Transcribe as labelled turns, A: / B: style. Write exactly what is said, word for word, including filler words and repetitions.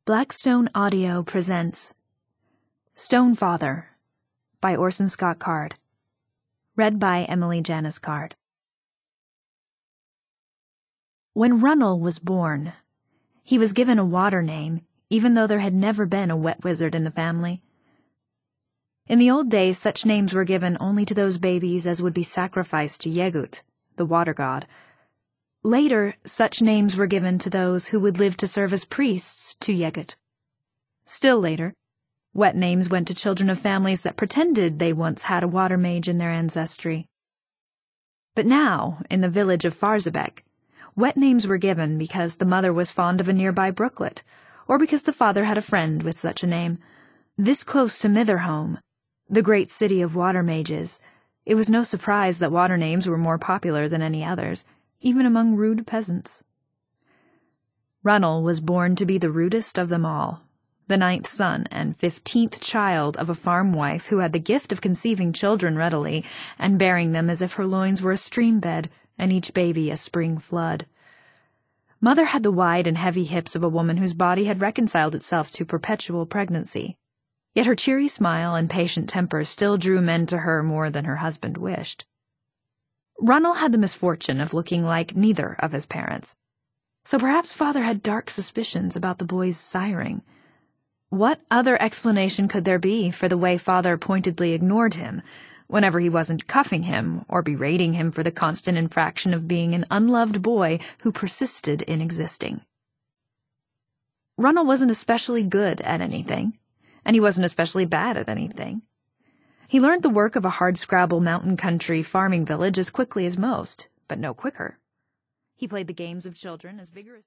A: Blackstone Audio presents Stone Father by Orson Scott Card. Read by Emily Janice Card. When Runnel was born, he was given a water name, even though there had never been a wet wizard in the family. In the old days, such names were given only to those babies as would be sacrificed to Yegut, the water god. Later, such names were given to those who would live to serve as priests to Yegut. Still later, wet names went to children of families that pretended they once had a water mage in their ancestry. But now, in the village of Farzabek, wet names were given because the mother was fond of a nearby brooklet, or because the father had a friend with such a name. This close to Mitherhome, the great city of water mages, it was no surprise that water names were more popular than any others, even among rude peasants. Runnel was born to be the rudest of them all, the ninth son and fifteenth child of a farm wife who had the gift of conceiving children readily and bearing them as if her loins were a stream bed and each baby a spring flood. Mother had the wide and heavy hips of a woman whose body had reconciled itself to perpetual pregnancy, yet her cheery smile and patient temper still drew men to her more than her husband wished. Runnel had the misfortune of looking like neither of his parents, so perhaps father had dark suspicions about the boy's siring. What other explanation could there be for the way father pointedly ignored him, whenever he wasn't cuffing him or berating him for the constant infraction of being an unloved boy who persisted in existing? Runnel wasn't especially good at anything, and he wasn't especially bad at anything. He learned the work of a hardscrabble mountain country farming village as quickly as most, but no quicker. He played the games of children as vigorously